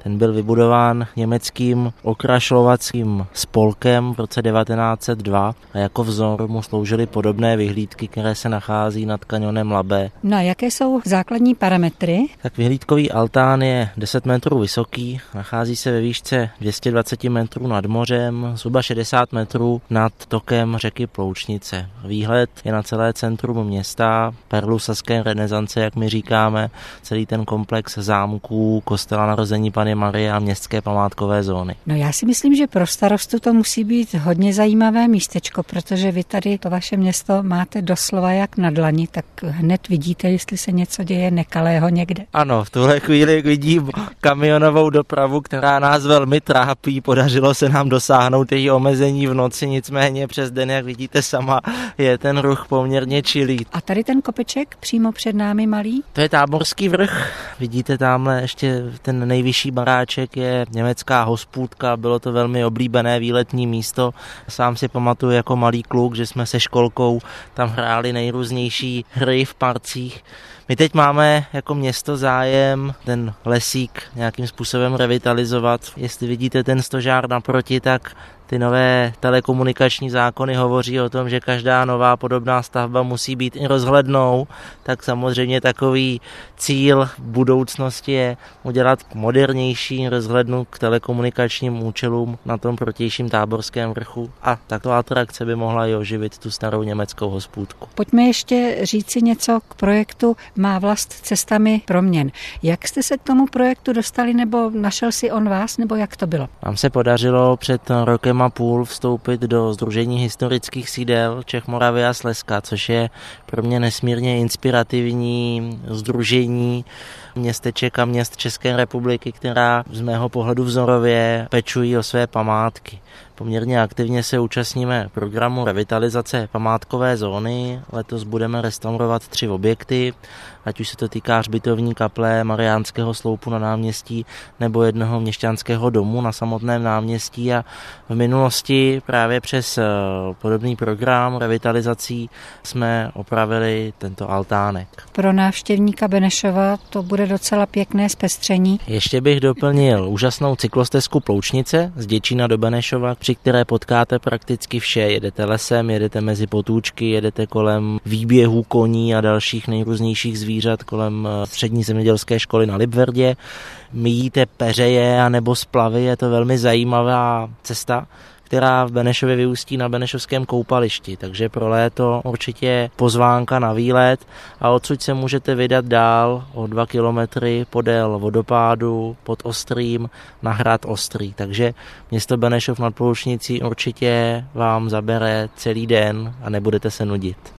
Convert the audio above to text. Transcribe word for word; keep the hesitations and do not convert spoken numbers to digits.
Ten byl vybudován německým okrašlovackým spolkem v roce devatenáct set dva a jako vzor mu sloužily podobné vyhlídky, které se nachází nad kanionem Labe. No a jaké jsou základní parametry? Tak vyhlídkový altán je deset metrů vysoký, nachází se ve výšce dvě stě dvacet metrů nad mořem, zhruba šedesát metrů nad tokem řeky Ploučnice. Výhled je na celé centrum města, perlu saské renesance, jak my říkáme, celý ten komplex zámků, kostela Narození Panny Marie a městské památkové zóny. No já si myslím, že pro starostu to musí být hodně zajímavé místečko, protože vy tady to vaše město máte doslova jak na dlani, tak hned vidíte, jestli se něco děje nekalého někde. Ano, v tuhle chvíli vidím kamionovou dopravu, která nás velmi trápí. Podařilo se nám dosáhnout její omezení v noci, nicméně přes den, jak vidíte sama, je ten ruch poměrně čilý. A tady ten kopeček přímo před námi malý? To je Táborský vrch. Vidíte tamhle ještě ten nejvyšší baráček je německá hospůdka. Bylo to velmi oblíbené výletní místo. Sám si pamatuju jako malý kluk, že jsme se školkou tam hráli nejrůznější hry v parcích. My teď máme jako město zájem ten lesík nějakým způsobem revitalizovat. Jestli vidíte ten stožár naproti, tak ty nové telekomunikační zákony hovoří o tom, že každá nová podobná stavba musí být i rozhlednou, tak samozřejmě takový cíl v budoucnosti je udělat modernější rozhlednu k telekomunikačním účelům na tom protějším Táborském vrchu a tato atrakce by mohla i oživit tu starou německou hospůdku. Pojďme ještě říci něco k projektu Má vlast cestami proměn. Jak jste se k tomu projektu dostali, nebo našel si on vás, nebo jak to bylo? Nám se podařilo před rokem a půl vstoupit do Sdružení historických sídel Čech, Moravy a Slezska, což je pro mě nesmírně inspirativní sdružení městeček a měst České republiky, která z mého pohledu vzorově pečují o své památky. Poměrně aktivně se účastníme programu revitalizace památkové zóny. Letos budeme restaurovat tři objekty, ať už se to týká hřbitovní kaple, Mariánského sloupu na náměstí nebo jednoho měšťanského domu na samotném náměstí a v minulosti právě přes podobný program revitalizací jsme opravili tento altánek. Pro návštěvníka Benešova to bude docela pěkné zpestření. Ještě bych doplnil úžasnou cyklostezku Ploučnice z Děčína do Benešova, při které potkáte prakticky vše. Jedete lesem, jedete mezi potůčky, jedete kolem výběhů koní a dalších nejrůznějších zvířat kolem střední zemědělské školy na Libverdě. Míjíte peřeje a nebo splavy, je to velmi zajímavá cesta, která v Benešově vyústí na Benešovském koupališti, takže pro léto určitě pozvánka na výlet a odsud se můžete vydat dál o dva kilometry podél vodopádu pod Ostrým na hrad Ostrý, takže město Benešov nad Ploučnicí určitě vám zabere celý den a nebudete se nudit.